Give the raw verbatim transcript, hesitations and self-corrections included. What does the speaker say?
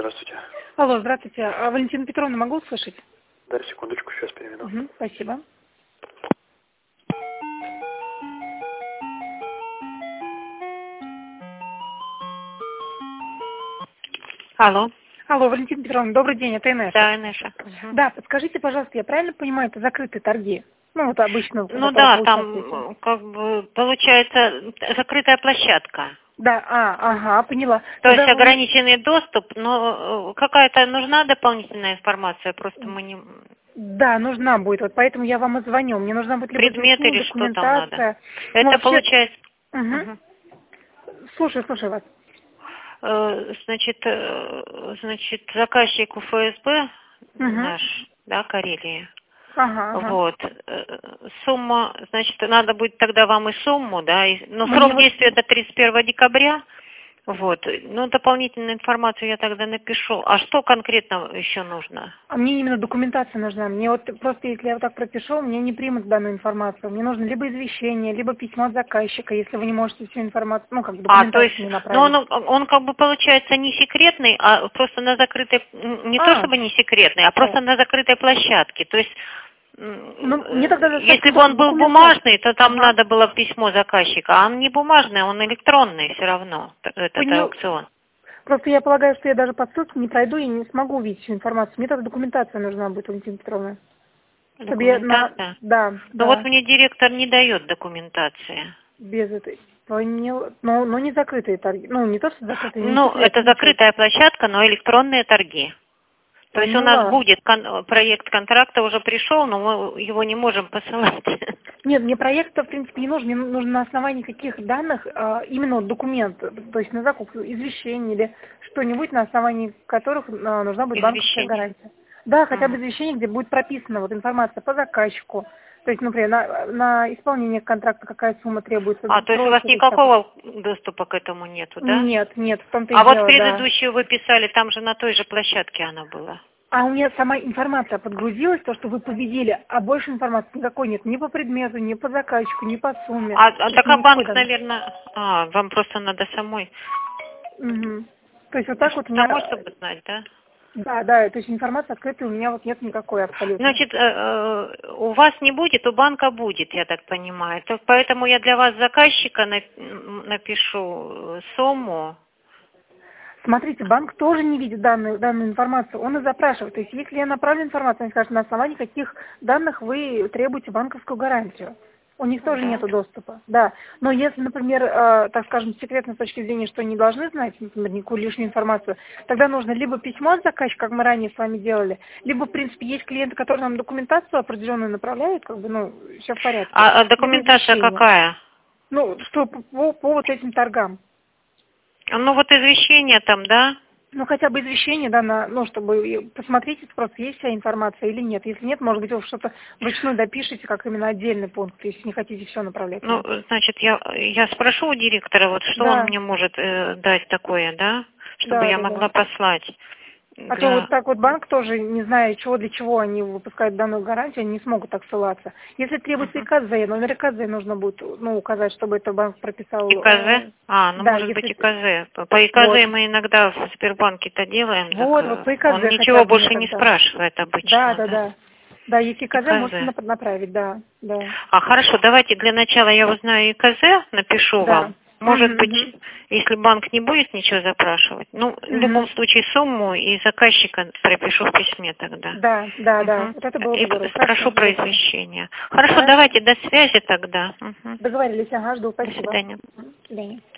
Здравствуйте. Алло, здравствуйте. А Валентина Петровна, могу услышать? Да, секундочку, сейчас переведу. Угу, спасибо. Алло. Алло, Валентина Петровна, добрый день, это Инесса. Да, Инесса. Угу. Да, подскажите, пожалуйста, я правильно понимаю, это закрытые торги? Ну, вот обычно. Ну да, там, как бы, получается, закрытая площадка. Да, а, ага, поняла. То Тогда есть вы... ограниченный доступ, но какая-то нужна дополнительная информация, просто мы не... Да, нужна будет, вот поэтому я вам и звоню. Мне нужна будет либо Предметы или что там надо? Это вообще... получается... Угу. Угу. Слушаю, слушаю вас. Значит, значит, заказчик УФСБ Угу. наш, да, Карелия. Ага, ага. Вот. Сумма, значит, надо будет тогда вам и сумму, да, и, ну, Мне срок вот... действия до тридцать первого декабря, вот, ну, дополнительную информацию я тогда напишу. А что конкретно еще нужно? А мне именно документация нужна. Мне вот просто, если я вот так пропишу, мне не примут данную информацию. Мне нужно либо извещение, либо письмо от заказчика, если вы не можете всю информацию, ну, как бы А, то документацию есть, не ну, направить. он, он как бы получается не секретный, а просто на закрытой, не А. то чтобы не секретный, а просто на закрытой площадке. То есть, ну, мне тогда если бы он был бумажный, то там ага. надо было письмо заказчика, а он не бумажный, он электронный все равно, этот Понял. аукцион. Просто я полагаю, что я даже по ссылке не пройду и не смогу увидеть всю информацию. Мне тогда документация нужна будет, Валентина Петровна. Документация? На... Да, Ну да. вот мне директор не дает документации. Без этой. Понял. Но, но не закрытые торги. Ну, не то, что закрытые, не Ну, секрет, это ничего. закрытая площадка, но электронные торги. То есть у нас будет кон- проект контракта уже пришел, но мы его не можем посылать. Нет, мне проект, в принципе, не нужен. Мне нужно на основании каких данных, а, именно вот документ, то есть на закуп, извещение или что-нибудь, на основании которых а, нужна будет банковская гарантия. Да, хотя бы извещение, где будет прописана вот информация по заказчику. То есть, например, на, на исполнение контракта какая сумма требуется. А, то есть у вас никакого доступа к этому нету, да? Нет, нет, в том-то и А дело, вот предыдущую да. вы писали, там же на той же площадке она была. А у меня сама информация подгрузилась, то, что вы победили, а больше информации никакой нет. Ни по предмету, ни по заказчику, ни по сумме. А, а так а банк, там. наверное... А, вам просто надо самой... Угу. То есть вот так вот у самой, меня... чтобы знать, да? Да, да, то есть информация открытая у меня вот нет никакой абсолютно. Значит, у вас не будет, у банка будет, я так понимаю. Поэтому я для вас заказчика напишу сумму. Смотрите, банк тоже не видит данную, данную информацию, он и запрашивает. То есть если я направлю информацию, они скажут, на основании каких данных вы требуете банковскую гарантию. У них тоже Да. нет доступа, да. Но если, например, э, так скажем, секретно с точки зрения, что не должны знать, например, никакую лишнюю информацию, тогда нужно либо письмо от заказчика, как мы ранее с вами делали, либо, в принципе, есть клиенты, которые нам документацию определенную направляют, как бы, ну, все в порядке. А, а документация какая? Ну, что по, по, по вот этим торгам. Ну, вот извещение там, да? Ну, хотя бы извещение, да, на, ну, чтобы посмотрите просто, есть вся информация или нет. Если нет, может быть, вы что-то вручную допишите, как именно отдельный пункт, если не хотите все направлять. Ну, значит, я, я спрошу у директора, вот что да. он мне может э, дать такое, да? Чтобы да, я да, могла да. послать. А Для... то вот так вот банк тоже, не зная, чего для чего они выпускают данную гарантию, они не смогут так ссылаться. Если требуется uh-huh. ИКЗ, номер ИКЗ нужно будет, ну, указать, чтобы это банк прописал. ИКЗ? А, ну, да, может если... быть, ИКЗ. По ИКЗ вот. Мы иногда в Сбербанке-то делаем. Вот, так, вот по ИКЗ он ничего больше не спрашивает обычно. Да, да, да. Да, да если ИКЗ, ИКЗ. можете направить, да, да. А, хорошо, давайте для начала я узнаю ИКЗ, напишу да. вам. Может угу, быть, угу. если банк не будет ничего запрашивать, ну, угу. в любом случае сумму и заказчика пропишу в письме тогда. Да, да, угу. да. Вот это было бы и здорово. спрошу про извещение. Хорошо, Хорошо, давайте до связи тогда. Угу. Договорились, ага, жду, спасибо. До свидания. До свидания.